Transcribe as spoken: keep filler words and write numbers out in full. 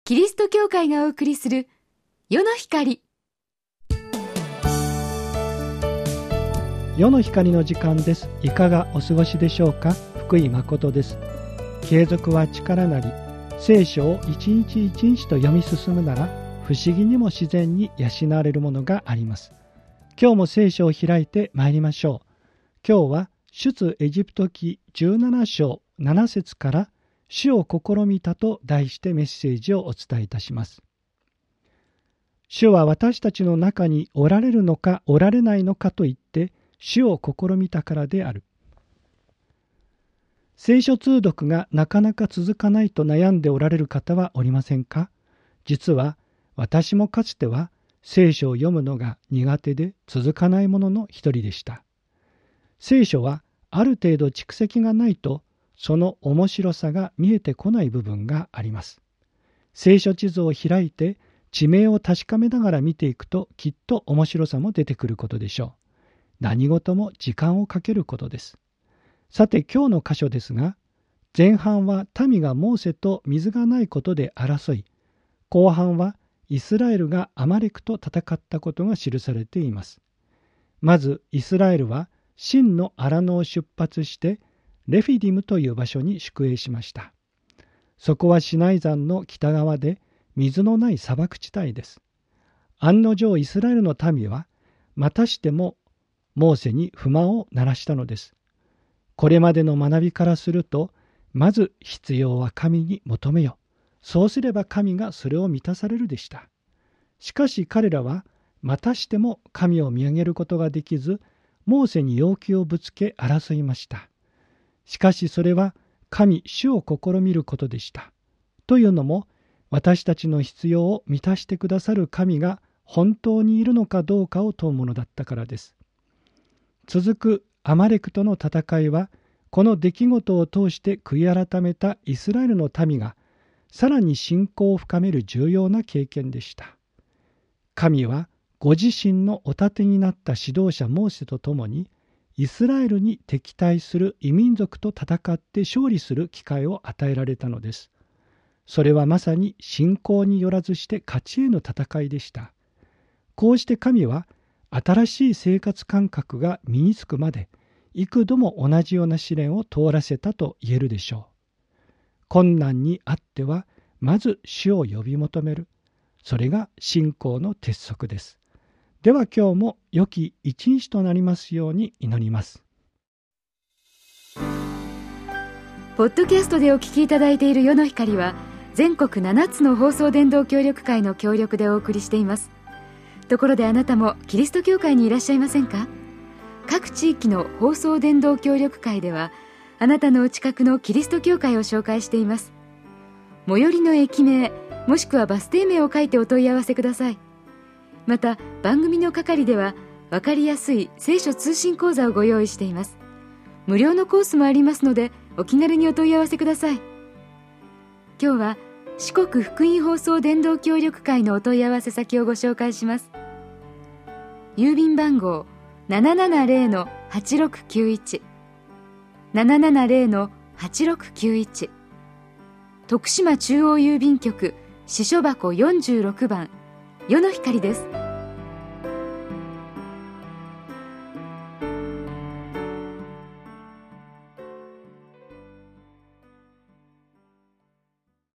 キリスト教会がお送りする世の光。 世の光の時間です。いかがお過ごしでしょうか。福井誠です。継続は力なり、聖書を一日一日と読み進むなら、不思議にも自然に養われるものがあります。今日も聖書を開いてまいりましょう。今日は出エジプト記じゅうなな章なな節から主を試みたと題してメッセージをお伝えいたします。主は私たちの中におられるのかおられないのかと言って主を試みたからである。聖書通読がなかなか続かないと悩んでおられる方はおりませんか。実は私もかつては聖書を読むのが苦手で続かないものの一人でした。聖書はある程度蓄積がないとその面白さが見えてこない部分があります。聖書地図を開いて地名を確かめながら見ていくときっと面白さも出てくることでしょう。何事も時間をかけることです。さて今日の箇所ですが、前半は民がモーセと水がないことで争い、後半はイスラエルがアマレクと戦ったことが記されています。まずイスラエルはシンの荒野を出発してレフィディムという場所に宿営しました。そこはシナイ山の北側で水のない砂漠地帯です。案の定イスラエルの民はまたしてもモーセに不満を鳴らしたのです。これまでの学びからすると、まず必要は神に求めよ。そうすれば神がそれを満たされるでした。しかし彼らはまたしても神を見上げることができず、モーセに要求をぶつけ争いました。しかしそれは神主を試みることでした。というのも、私たちの必要を満たしてくださる神が本当にいるのかどうかを問うものだったからです。続くアマレクとの戦いは、この出来事を通して悔い改めたイスラエルの民がさらに信仰を深める重要な経験でした。神はご自身のお立てになった指導者モーセと共にイスラエルに敵対する異民族と戦って勝利する機会を与えられたのです。それはまさに信仰によらずして勝ちへの戦いでした。こうして神は新しい生活感覚が身につくまで幾度も同じような試練を通らせたと言えるでしょう。困難にあってはまず主を呼び求める。それが信仰の鉄則です。では今日も良き一日となりますように祈ります。 ポッドキャストでお聞きいただいている世の光は、全国ななつの放送伝道協力会の協力でお送りしています。ところであなたもキリスト教会にいらっしゃいませんか。各地域の放送伝道協力会では、あなたのお近くのキリスト教会を紹介しています。最寄りの駅名もしくはバス停名を書いてお問い合わせください。また番組の係では分かりやすい聖書通信講座をご用意しています。無料のコースもありますので、お気軽にお問い合わせください。今日は四国福音放送伝道協力会のお問い合わせ先をご紹介します。郵便番号 ななななぜろのはちろくきゅういち ななななぜろのはちろくきゅういち、徳島中央郵便局支所箱よんじゅうろくばん、世の光です。